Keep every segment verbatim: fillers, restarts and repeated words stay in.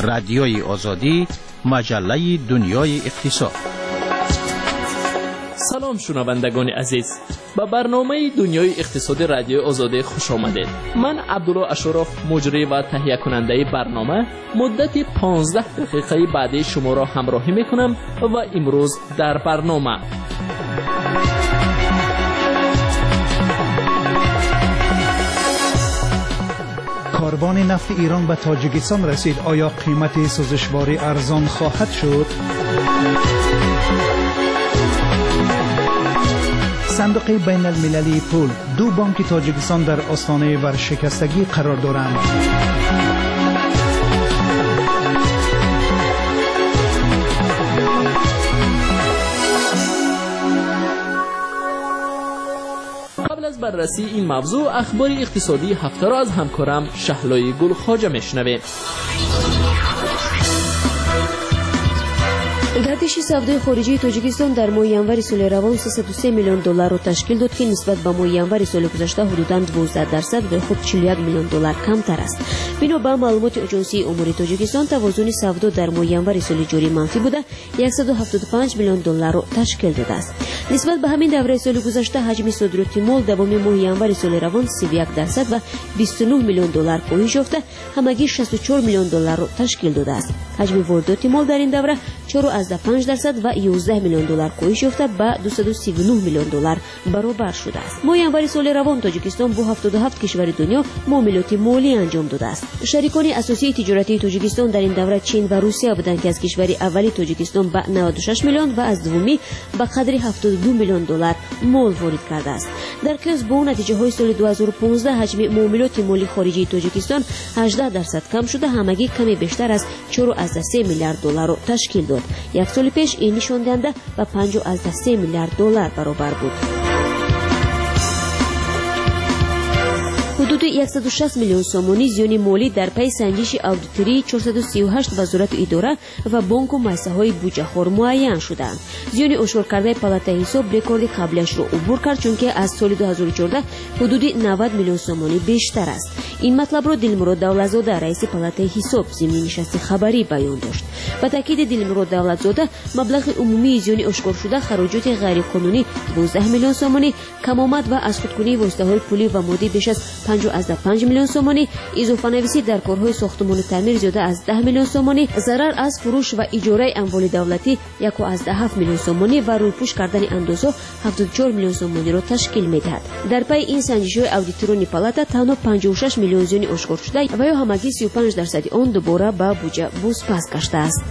رادیوی آزادی، مجله دنیای اقتصاد. سلام شنوندگان عزیز، به برنامه دنیای اقتصاد رادیو آزادی خوش آمدید. من عبدالله اشرف، مجری و تهیه کننده برنامه، مدت پانزده دقیقه بعدی شما را همراهی میکنم و امروز در برنامه کاروان نفت ایران به تاجیکستان رسید. آیا قیمت سوزشواری ارزان خواهد شد؟ صندوق بین المللی پول، دو بانک تاجیکستان در آستانه ورشکستگی قرار دارند. قبل از بررسی این موضوع، اخبار اقتصادی هفته را از همکارم شهلای گل خواجه میشنویم. گردش سودای خارجی تاجیکستان در ماه ینور سال روان سیصد و سه میلیون دلار را تشکیل داد که نسبت به ماه ینور سال گذشته حدوداً دوازده درصد و خود چهل و یک میلیون دلار کمتر است. بنا به معلومات اجنسی امور تاجیکستان، توازن سودا در ماه ینور سال جاری منفی بوده صد و هفتاد و پنج میلیون دلار را تشکیل داده است. نسبت به همین دوره سال گذشته حجم صادرات مال دوم ماه ینور سال روان سی و یک درصد و بیست و نه میلیون دلار کاهش یافته همگی شصت و چهار میلیون دلار را تشکیل داده است. حجم واردات مال در این دوره چهار و پنج درصد و یازده میلیون دلار کاهش یافته به دویست و سی و نه میلیون دلار برابر شده است. ماه ینور سال روان تاجیکستان با هفتاد و هفت کشور دنیا معاملات مالی انجام داده است. شریکان اساسی تجارتی تاجیکستان در این دوره چین و روسیه بودند که از کشور اولی تاجیکستان به نود و شش میلیون و از دومی به قدر هفتاد و دو میلیون دلار مال وارد کرده است. در کل با نتیجه های سال دو هزار و پانزده حجم معاملات مالی خارجی تاجیکستان هجده درصد کم شده همگی کمی بیشتر از چهار و سه میلیارد دلار را تشکیل داد. یک سال پیش این نشان دهنده به پنج و سه میلیارد دلار برابر بود. حدود صد و شصت میلیون سومانی زیان مالی در پی سنجش اودیتوری چهارصد و سی و هشت وزارت اداره و بانک و مؤسسه‌های بودجه‌خوار معین شدند. زیان اشاره کرده پالاتای حساب رکورد قبلش را عبور کرد، چون که از سال دو هزار و چهارده حدود نود میلیون سومانی بیشتر است. این مطلب را دلمراد دولتزاده رئیس پالاتای حساب ضمن نشست خبری بیان داشت. به تاکید دلمراد دولتزاده، مبلغ عمومی زیان اشکار شده خراجات غیر قانونی دوازده میلیون سومانی، کمآمد و از خودکنی واسطه‌های پولی و مادی بیش از پنج و پنج میلیون سومانی، اضافه نویسی در کارهای ساختمان و تعمیر زیاده از ده میلیون سومانی، ضرر از فروش و اجاره اموال دولتی یک و هفت میلیون سومانی و رویپوش کردن اندازه هفتاد و چهار میلیون سومانی را تشکیل می‌دهد. در پی این سنجش‌های اودیتورانی پالاتا تنها پنجاه و شش میلیون زیان اشکار شده و یا همگی سی و پنج درصد آن دوباره به بودجه بازپس گشته است.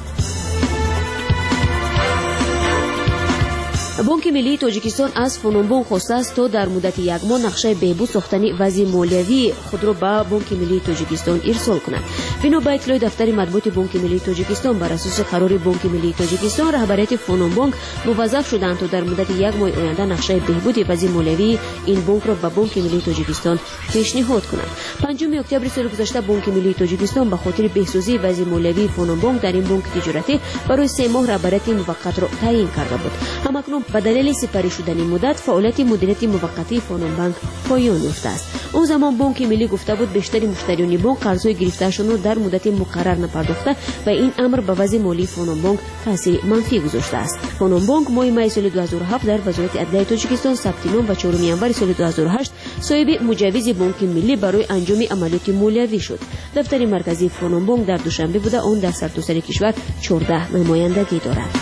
بانک ملی تاجیکستان از فنونبانک خواسته است تا در مدت یک ماه نقشه بهبود ساختن وضع مالیوی خود را به بانک ملی تاجیکستان ارسال کند. بنا به اطلاع دفتر مطبوعات بانک ملی تاجیکستان، بر اساس قرار بانک ملی تاجیکستان، رهبریت فنونبانک موظف شدند تا در مدت یک ماه آینده نقشه بهبود وضع مالیوی این بانک را به بانک ملی تاجیکستان پیشنهاد کنند. پنجم اکتبر سال گذشته بانک ملی تاجیکستان به خاطر بهسازی وضع مالیوی فنونبانک در این بانک تجارتی برای سه ماه رهبریت موقت را تعیین کرده بود. همکنون به دلیل سپری شدن مدت فعالیت مدیریت موقتی فنونبانک پایان یافته است. اون زمان بانک ملی گفته بود بیشتر مشتریان بانک قرضهای گرفته‌شان را در مدت مقرر نپرداخته و این امر به وضع مالی فنونبانک تاثیر منفی گذاشته است. فنونبانک ماه می سال دو هزار و هفت در وزارت عدلیه تاجیکستان ثبت نام و چهارم ینور سال دو هزار و هشت صاحب مجوز بانک ملی برای انجام عملیات مالیوی شد. دفتر مرکزی فنونبانک در دوشنبه بوده آن در سرتاسر کشور چهارده نمایندگی دارد.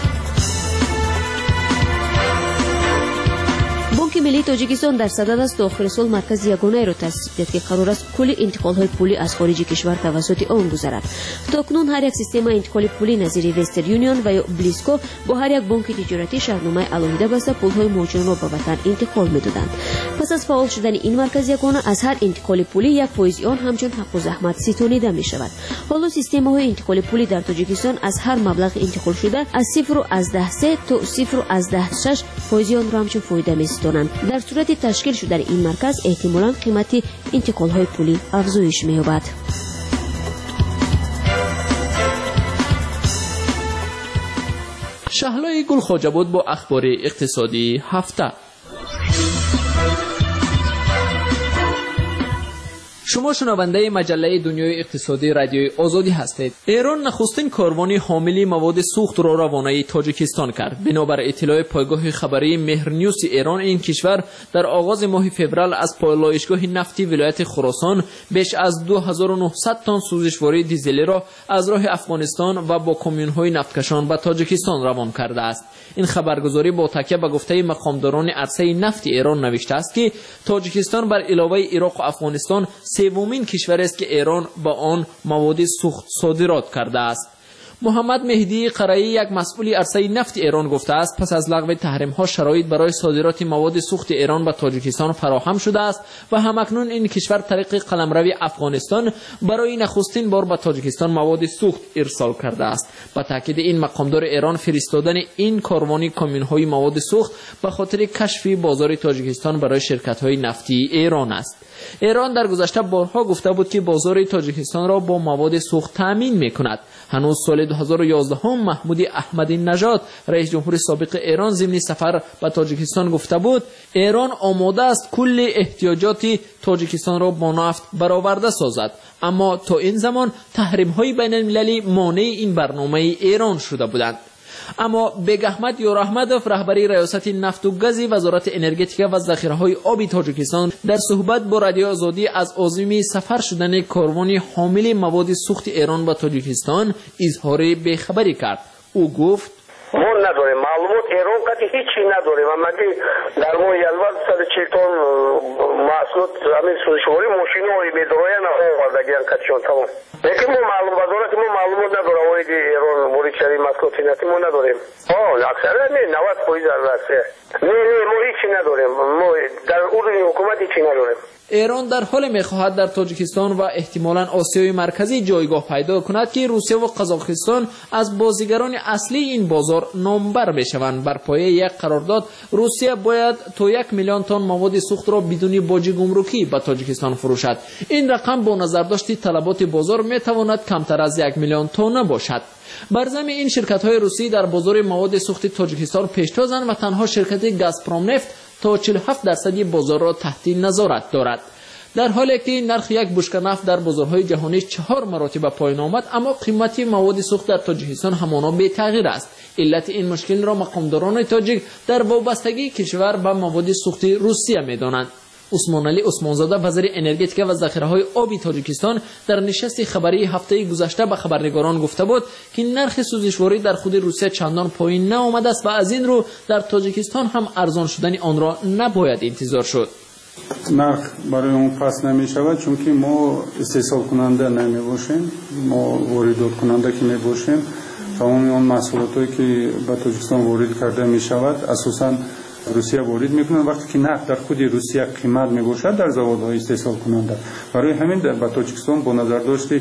بانک ملی تاجیکستان در صدد است تا آخر سال مرکز یگانه را تأسیس کرد که قرار است کل انتقال‌های پولی از خارج کشور توسط آن گذرد. تاکنون هر یک سیستم انتقال پولی نظیر وسترن یونیون و یا بلیسکو با هر یک بانک تجارتی شرطنامه علاوه بسته پول‌های مهاجران را به وطن انتقال می‌دادند. پس از فعال شدن این مرکز یگانه از هر انتقال پولی یک فایز آن همچون حق و زحمت ستانیده می‌شود. حالا سیستم‌های انتقال پولی در تاجیکستان از هر مبلغ انتقال شده از صفر و از ده سه تا صفر و از ده شش فایز آن را همچون فایده می‌ستانند. در صورت تشکیل شدن این مرکز احتمالاً قیمت انتقال‌های پولی افزایش می‌یابد. شهلای گل خواجه بود با اخبار اقتصادی هفته. شما شنونده مجله دنیای اقتصادی رادیوی آزادی هستید. ایران نخستین کاروانی حامل مواد سوخت را روانه تاجیکستان کرد. بنابر اطلاع پایگاه خبری مهرنیوز ایران، این کشور در آغاز ماه فوریه از پالایشگاه نفتی ولایت خراسان بیش از دو هزار و نهصد تن سوزشواری دیزلی را از راه افغانستان و با کامیون‌های نفتکشان به تاجیکستان روان کرده است. این خبرگزاری با تکیه به گفته مقامداران عرصه نفت ایران نوشته است که تاجیکستان بر علاوه عراق و افغانستان سومین کشور است که ایران با آن مواد سوخت صادرات کرده است. محمد مهدی قرایی، یک مسئول عرصه نفت ایران، گفته است پس از لغو تحریم ها شرایط برای صادرات مواد سوخت ایران به تاجیکستان فراهم شده است و همکنون این کشور طریق قلمرو افغانستان برای نخستین بار به تاجیکستان مواد سوخت ارسال کرده است. با تاکید این مقامدار ایران، فرستادن این کاروانی کامیون های مواد سوخت به خاطر کشف بازار تاجیکستان برای شرکت های نفتی ایران است. ایران در گذشته بارها گفته بود که بازار تاجیکستان را با مواد سوخت تامین می‌کند. هنوز سال دو هزار و یازده محمود احمدی نژاد، رئیس جمهور سابق ایران، ضمن سفر به تاجیکستان گفته بود ایران آماده است کل احتیاجات تاجیکستان را با نفت برآورده سازد، اما تا این زمان تحریم‌های بین‌المللی مانع این برنامه ایران شده بودند. اما بیگ احمد یار احمدوف، رهبری ریاست نفت و گاز وزارت انرژتیک و ذخیره‌های آبی تاجیکستان، در صحبت با رادیو آزادی از عازم سفر شدن کاروانی حامل مواد سوخت ایران به تاجیکستان اظهار بی‌خبری کرد. او گفت ما نداریم معلومات، ایران قطعی هیچی نداریم. اما که در ماه یلوار صد و چهل تن محصولات همین سوزشواری ماشین‌های می‌دارن آوردگیان کاتشون تمام. لیکن ما معلوم وزارت ما معلومات نداره اولی که ایران مورد شری محصولات نفتی ما نداریم. آه اکثر نه نود درصد البته. نه نه ما هیچی نداریم. ما در اردن حکومت هیچی نداریم. ایران در حال می‌خواهد در تاجیکستان و احتمالاً آسیای مرکزی جایگاه پیدا کند که روسیه و قزاقستان از بازیگران اصلی این بازار نامبر بشوند. بر پایه یک قرارداد روسیه باید تا یک میلیون تن مواد سوخت را بدون باج گمرکی به تاجیکستان فروشد. این رقم با نظرداشت طلبات بازار میتواند کمتر از یک میلیون تن باشد. بر ضمن این شرکت‌های روسی در بازار مواد سوخت تاجیکستان پیشتازند و تنها شرکت گازپروم نفت تا چهل و هفت درصد بازار را تحت نظارت دارد. در حالی که نرخ یک بشکه نفت در بازارهای جهانی چهار مراتب پایین آمد، اما قیمت مواد سوخت در تاجیکستان همانا بی تغییر است. علت این مشکل را مقامداران تاجیک در وابستگی کشور به مواد سوخت روسیه می‌دانند. عثمان علی عثمانزاده، وزیر انرژتیک و ذخیره‌های آبی تاجیکستان، در نشست خبری هفته گذشته به خبرنگاران گفته بود که نرخ سوزشواری در خود روسیه چندان پایین نآمده است و از این رو در تاجیکستان هم ارزان شدن آن را نباید انتظار شد. نرخ برای اون پس نمی شود چون که ما استحصال کننده نمی باشیم، ما واردات کننده که می باشیم. تمام اون محصولاتی که به تاجیکستان وارد کرده می شود اساساً روسیه وارد میکنند. وقتی که نفت در خود روسیه قیمت میباشد در زوادهای استحصال کننده، برای همین در به تاجیکستان با نظر داشتی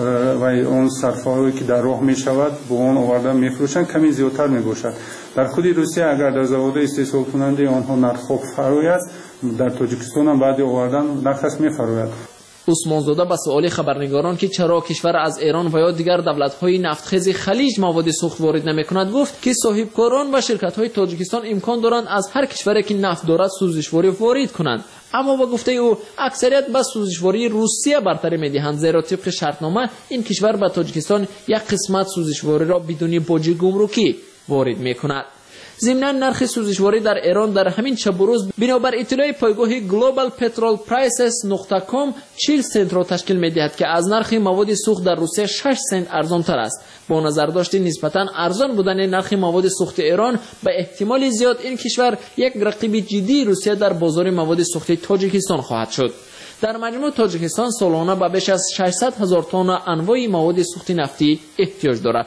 و اون صرفه‌ای که در راه میشود با اون آورده میفروشند کمی زیادتر میباشد. در خود روسیه اگر در زوادهای استحصال کننده آنها نرخ خوب فراید، در تاجیکستان هم بعد آوردن نرخش میفراید. عثمانزاده به سوال خبرنگاران که چرا کشور از ایران و یا دیگر دولت‌های نفتخیز خلیج مواد سوخت وارد نمی‌کند گفت که صاحبکاران و شرکت‌های تاجیکستان امکان دارند از هر کشوری که نفت دارد سوزشواری وارد کنند، اما با گفته او اکثریت به سوزشواری روسیه برتری می‌دهند، زیرا طبق شرطنامه این کشور به تاجیکستان یک قسمت سوزشواری را بدون باج گمرکی وارد می‌کند. ضمناً نرخ سوزشواری در ایران در همین شب و روز بنابر اطلاع پایگاه گلوبال پترول پرایسز نقطه کام چهل سنت را تشکیل می‌دهد که از نرخ مواد سوخت در روسیه شش سنت ارزان‌تر است. با نظر داشت نسبتاً ارزان بودن نرخ مواد سوخت ایران، به احتمال زیاد این کشور یک رقیب جدی روسیه در بازار مواد سوخت تاجیکستان خواهد شد. در مجموع تاجیکستان سالانه به بیش از ششصد هزار تن انواع مواد سوخت نفتی احتیاج دارد.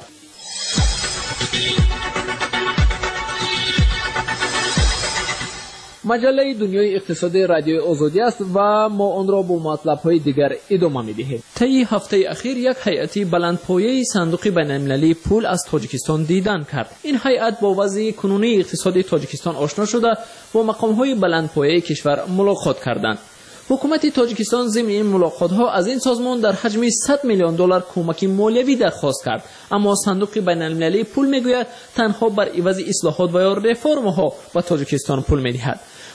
مجله دنیای اقتصادی رادیو آزادی است و ما آن را با مطلب‌های دیگر ادامه می‌دهیم. طی هفته اخیر یک هیئت بلندپایه صندوق بین‌المللی پول از تاجیکستان دیدن کرد. این هیئت با وضع کنونی اقتصادی تاجیکستان آشنا شده با مقام‌های بلندپایه کشور ملاقات کردند. حکومت تاجیکستان ضمن این ملاقات‌ها از این سازمان در حجم صد میلیون دلار کمک مالیوی درخواست کرد، اما صندوق بین‌المللی پول میگوید تنها بر عوض اصلاحات و یا رفرم‌ها به تاجیکستان پول می‌دهد.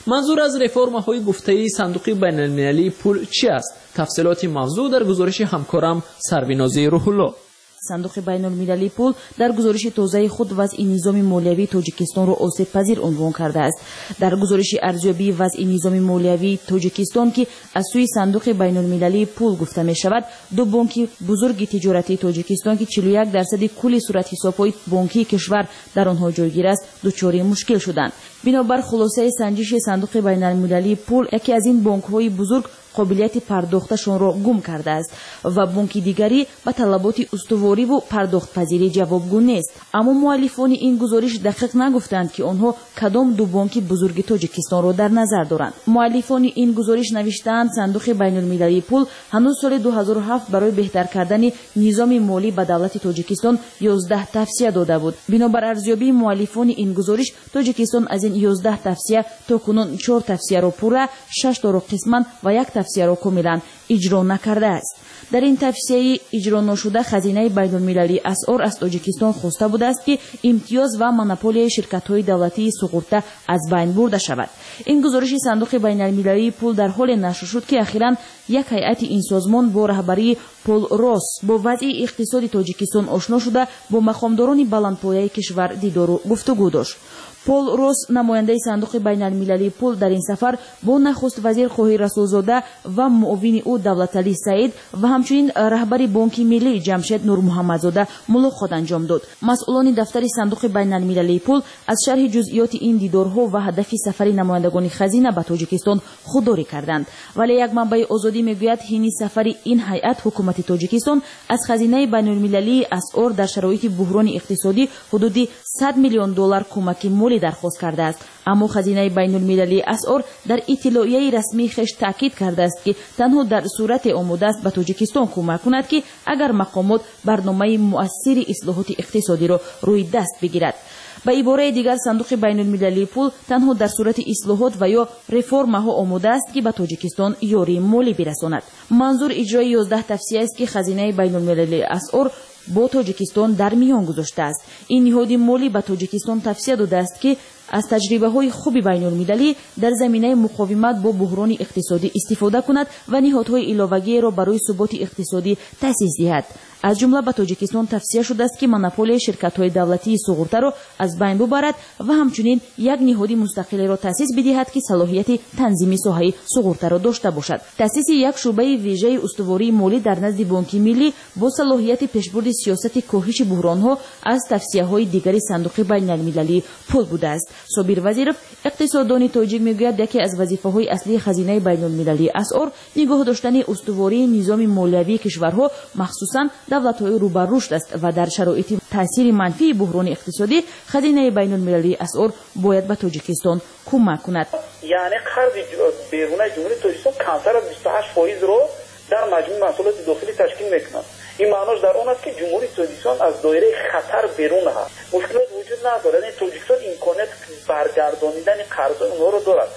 منظور از رفرم‌های گفته‌ای صندوق بین‌المللی پول چی است؟ تفصیلات موضوع در گزارش همکارم سروینازی روح الله. صندوق بین المللی پول در گزارش تازه خود وضع نظام مالیوی تاجیکستان را آسیب پذیر عنوان کرده است. در گزارش ارزیابی وضع نظام مالیوی تاجیکستان که از سوی صندوق بین المللی پول گفته می شود، دو بانک بزرگ تجارتی تاجیکستان که چهل و یک درصد کل صورت حساب‌های بانکی کشور در آنها جایگیر است، دچار مشکل شدند. بنابر خلاصه سنجش صندوق بین المللی پول، یکی از این بانک‌های بزرگ قابلیت پرداختشان را گم کرده است و بانک دیگری به طلبات استواری و پرداخت پذیری جوابگو نیست. اما مؤلفان این گزارش دقیق نگفتند که آنها کدام دو بانک بزرگ تاجیکستان را در نظر دارند. مؤلفان این گزارش نوشتند صندوق بین المللی پول هنوز سال دو هزار و هفت برای بهتر کردن نظام مالی به دولت تاجیکستان یازده توصیه داده بود. بنابر ارزیابی مؤلفان این گزارش، تاجیکستان از این یازده توصیه تا کنون چهار توصیه را پوره، شش تا را قسما و یک توصیه را کاملا اجرا نکرده است. در این توصیه اجرا نشده خزینه بین المللی اسعار از تاجیکستان خواسته بوده است که امتیاز و مونوپولی شرکت‌های دولتی سقوطه از بین برده شود. این گزارش صندوق بین المللی پول در حال نشر شد که اخیراً یک هیئت این سازمان با رهبری پول روس با وضع اقتصادی تاجیکستان آشنا شده با مقامداران بلندپایه کشور دیدار و گفتگو داشت. پول روس نماینده صندوق بین المللی پول در این سفر با نخست وزیر خوهی رسولزاده و معاون او دولتعلی سعید و همچنین رهبر بانک ملی جمشید نور محمدزاده ملاقات انجام داد. مسئولان دفتر صندوق بین المللی پول از شرح جزئیات این دیدارها و هدف سفر نمایندگان خزینه به تاجیکستان خودداری کردند، ولی یک منبع آزادی میگوید این سفر این هیئت حکومت تاجیکستان از خزینه بین المللی اسعار در شرایط بحران اقتصادی حدود صد میلیون دلار کمک مالی درخواست کرده است. اما خزینه بین المللی اسعار در اطلاعیه رسمی خش تاکید کرده است که تنها در صورت آماده است به تاجیکستان کمک کند که اگر مقامات برنامه مؤثر اصلاحات اقتصادی را روی دست بگیرد. به عباره دیگر صندوق بین المللی پول تنها در صورت اصلاحات و یا رفرم ها آماده است که به تاجیکستان یاری مالی برساند. منظور اجرای یازده توصیه است که خزینه بین المللی اسعار با تاجیکستان در میان گذاشته است. این نهاد مالی به تاجیکستان توصیه داده است که از تجربه های خوب بین المللی در زمینه مقاومت با بحران اقتصادی استفاده کند و نهادهای علاوه‌ای را برای ثبات اقتصادی تأسیس دهد. از جمله به تاجیکستان توصیه شده است که مونوپولی شرکت‌های دولتی سقوطه را از بین ببرد و همچنین یک نهاد مستقل را تأسیس بدهد که صلاحیت تنظیم ساحه سقوطه را داشته باشد. تأسیس یک شعبه ویژه استواری مالی در نزد بانک ملی با صلاحیت پیشبرد سیاست کاهش بحران‌ها از توصیه‌های دیگر صندوق بین المللی پول بوده است. صابر وزیرов اقتصاددان تاجیک میگوید یکی از وظیفه‌های اصلی خزینه بین المللی اسعار نگاه داشتن استواری نظام مالیوی کشورها مخصوصاً دولت‌های رو به رشد است و در شرایط تاثیر منفی بحران اقتصادی خزینه بین المللی اسعار باید به تاجیکستان کمک کند. یعنی قرض بیرون جمهوری تاجیکستان کمتر از بیست و هشت درصد رو در مجموع محصولات داخلی تشکیل می‌کند. این معناش در آن است که جمهوری تاجیکستان از دایره خطر بیرون است. مشکلات وجود ندارد. این تاجیکستان امکانات برگردانیدن قرض اونها رو دارد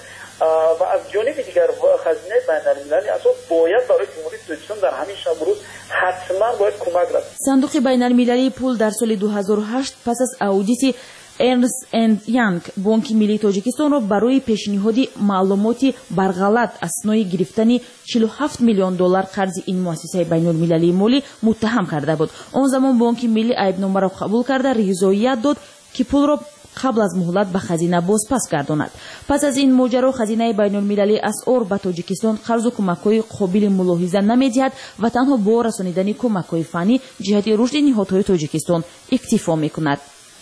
و از جانب دیگر خزینه بین المللی اسعار باید برای جمهوری تاجیکستان در همین شب روز حتما باید کمک رسد. صندوق بین المللی پول در سال دو هزار و هشت پس از اودیت ارنست اند یانگ بانک ملی تاجیکستان را برای پیشنهاد معلوماتی برغلط اسنای گرفتن چهل و هفت میلیون دلار قرض این مؤسسه بین المللی مالی متهم کرده بود. آن زمان بانک ملی عیبنامه را قبول کرده رضایت داد که پول را قبل از مهلت به خزینه باز پس گرداند. پس از این ماجرا خزینه بین المللی اسعار به تاجیکستان قرض و کمک‌های قابل ملاحظه نمی‌دهد و تنها با رسانیدن کمک‌های فنی جهت رشد نهادهای تاجیکستان اکتفا می‌کند.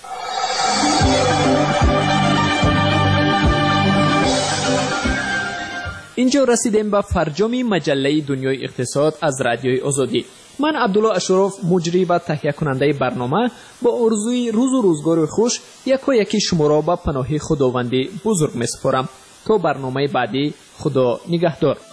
اینجا رسیدیم به فرجام مجله دنیای اقتصاد از رادیوی آزادی. من عبدالله اشرف مجری و تهیه کننده برنامه با آرزوی روز و روزگار خوش یک و یکی شما را به پناه خداوند بزرگ می‌سپارم. تا برنامه بعدی، خدا نگهدار.